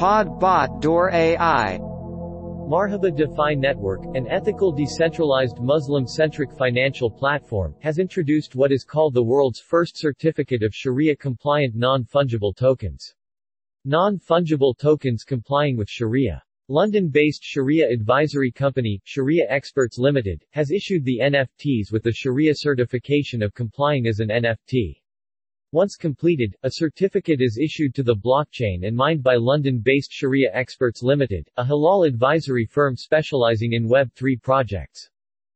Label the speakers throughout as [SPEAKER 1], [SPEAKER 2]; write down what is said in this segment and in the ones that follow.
[SPEAKER 1] Podbot Door AI.
[SPEAKER 2] Marhaba DeFi Network, an ethical decentralized Muslim-centric financial platform, has introduced what is called the world's first certificate of Sharia-compliant non-fungible tokens. Non-fungible tokens complying with Sharia. London-based Sharia advisory company, Sharia Experts Limited, has issued the NFTs with the Sharia certification of complying as an NFT. Once completed, a certificate is issued to the blockchain and mined by London-based Sharia Experts Limited, a halal advisory firm specializing in Web3 projects.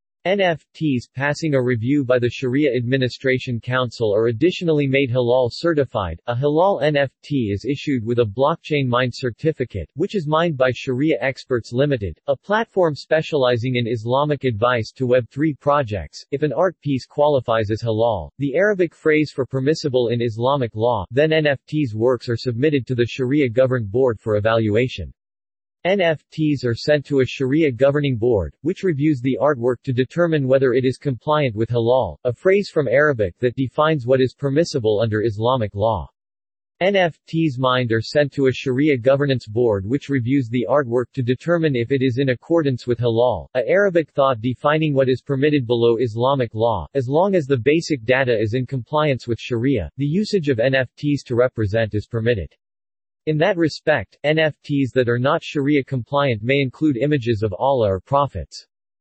[SPEAKER 2] NFTs passing a review by the Sharia Administration Council are additionally made halal certified. A halal NFT is issued with a blockchain mined certificate, which is mined by Sharia Experts Limited, a platform specializing in Islamic advice to Web3 projects. If an art piece qualifies as halal, the Arabic phrase for permissible in Islamic law, then NFTs works are submitted to the Sharia-governed board for evaluation. NFTs are sent to a Sharia governing board, which reviews the artwork to determine whether it is compliant with halal, a phrase from Arabic that defines what is permissible under Islamic law. NFTs mined are sent to a Sharia governance board which reviews the artwork to determine if it is in accordance with halal, a Arabic thought defining what is permitted below Islamic law. As long as the basic data is in compliance with Sharia, the usage of NFTs to represent is permitted. In that respect, NFTs that are not Sharia compliant may include images of Allah or prophets.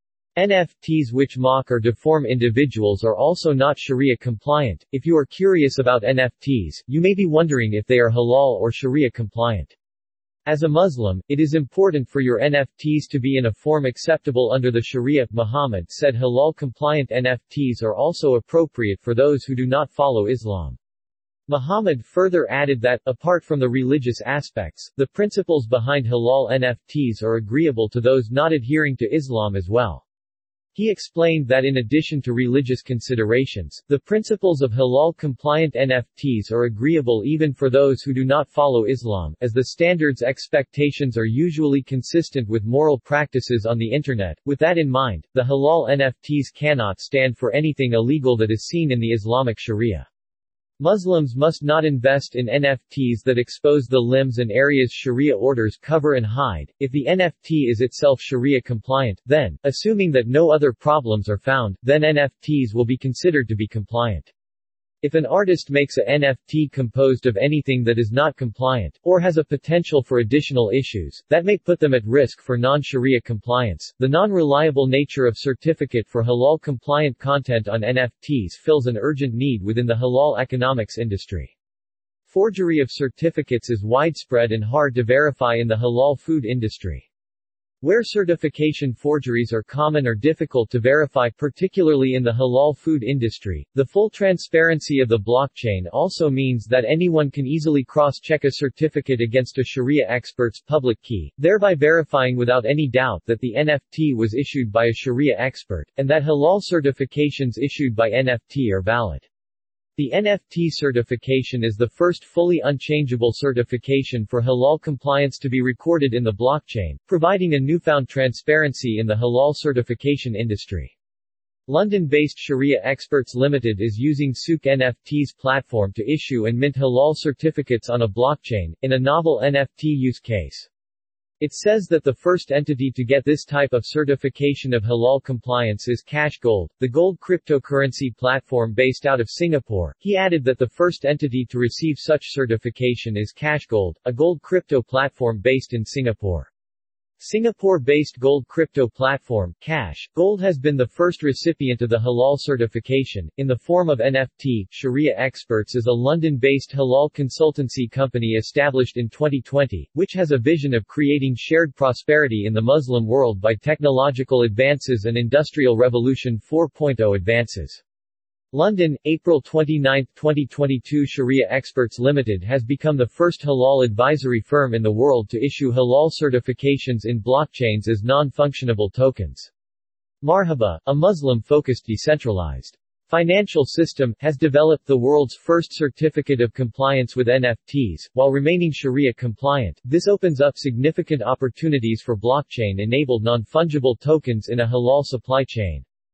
[SPEAKER 2] NFTs which mock or deform individuals are also not Sharia compliant. If you are curious about NFTs, you may be wondering if they are halal or Sharia compliant. As a Muslim, it is important for your NFTs to be in a form acceptable under the Sharia. Muhammad said halal compliant NFTs are also appropriate for those who do not follow Islam. Muhammad further added that, apart from the religious aspects, the principles behind halal NFTs are agreeable to those not adhering to Islam as well. He explained that in addition to religious considerations, the principles of halal-compliant NFTs are agreeable even for those who do not follow Islam, as the standards expectations are usually consistent with moral practices on the Internet. With that in mind, the halal NFTs cannot stand for anything illegal that is seen in the Islamic Sharia. Muslims must not invest in NFTs that expose the limbs and areas Sharia orders cover and hide. If the NFT is itself Sharia compliant, then, assuming that no other problems are found, then NFTs will be considered to be compliant. If an artist makes a NFT composed of anything that is not compliant, or has a potential for additional issues, that may put them at risk for non-Sharia compliance. The non-reliable nature of certificate for halal-compliant content on NFTs fills an urgent need within the halal economics industry. Forgery of certificates is widespread and hard to verify in the halal food industry. Where certification forgeries are common or difficult to verify, particularly in the halal food industry, the full transparency of the blockchain also means that anyone can easily cross-check a certificate against a Sharia expert's public key, thereby verifying without any doubt that the NFT was issued by a Sharia expert, and that halal certifications issued by NFT are valid. The NFT certification is the first fully unchangeable certification for halal compliance to be recorded in the blockchain, providing a newfound transparency in the halal certification industry. London-based Sharia Experts Limited is using Souk NFT's platform to issue and mint halal certificates on a blockchain, in a novel NFT use case. It says that the first entity to get this type of certification of halal compliance is CashGold, the gold cryptocurrency platform based out of Singapore. He added that the first entity to receive such certification is CashGold, a gold crypto platform based in Singapore. Singapore-based gold crypto platform, CashGold has been the first recipient of the halal certification, in the form of NFT. Sharia Experts is a London-based halal consultancy company established in 2020, which has a vision of creating shared prosperity in the Muslim world by technological advances and Industrial Revolution 4.0 advances. London, April 29, 2022. Sharia Experts Limited has become the first halal advisory firm in the world to issue halal certifications in blockchains as non-functionable tokens. Marhaba, a Muslim-focused decentralized financial system, has developed the world's first certificate of compliance with NFTs, while remaining Sharia compliant. This opens up significant opportunities for blockchain-enabled non-fungible tokens in a halal supply chain.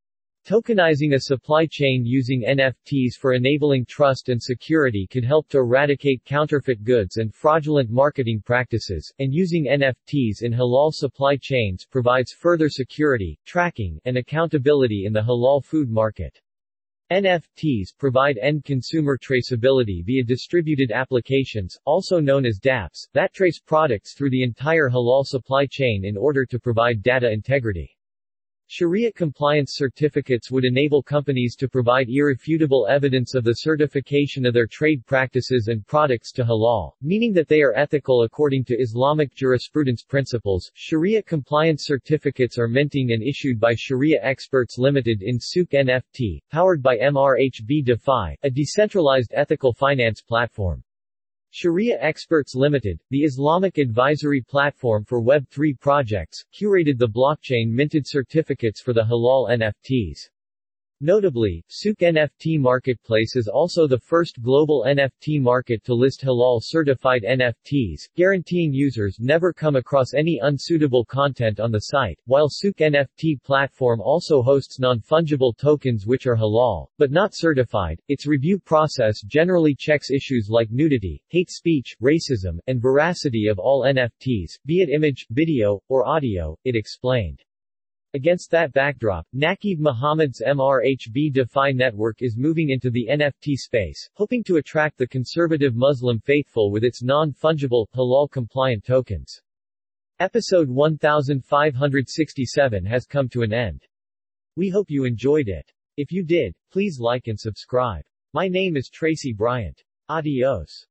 [SPEAKER 2] Tokenizing a supply chain using NFTs for enabling trust and security could help to eradicate counterfeit goods and fraudulent marketing practices, and using NFTs in halal supply chains provides further security, tracking, and accountability in the halal food market. NFTs provide end-consumer traceability via distributed applications, also known as dApps, that trace products through the entire halal supply chain in order to provide data integrity. Sharia compliance certificates would enable companies to provide irrefutable evidence of the certification of their trade practices and products to halal, meaning that they are ethical according to Islamic jurisprudence principles. Sharia compliance certificates are minting and issued by Sharia Experts Limited in Souk NFT, powered by MRHB DeFi, a decentralized ethical finance platform. Sharia Experts Limited, the Islamic advisory platform for Web3 projects, curated the blockchain-minted certificates for the halal NFTs. Notably, Souk NFT Marketplace is also the first global NFT market to list halal-certified NFTs, guaranteeing users never come across any unsuitable content on the site, while Souk NFT platform also hosts non-fungible tokens which are halal, but not certified. Its review process generally checks issues like nudity, hate speech, racism, and veracity of all NFTs, be it image, video, or audio, it explained. Against that backdrop, Naqib Muhammad's MRHB DeFi network is moving into the NFT space, hoping to attract the conservative Muslim faithful with its non-fungible, halal-compliant tokens. Episode 1567 has come to an end. We hope you enjoyed it. If you did, please like and subscribe. My name is Tracy Bryant. Adios.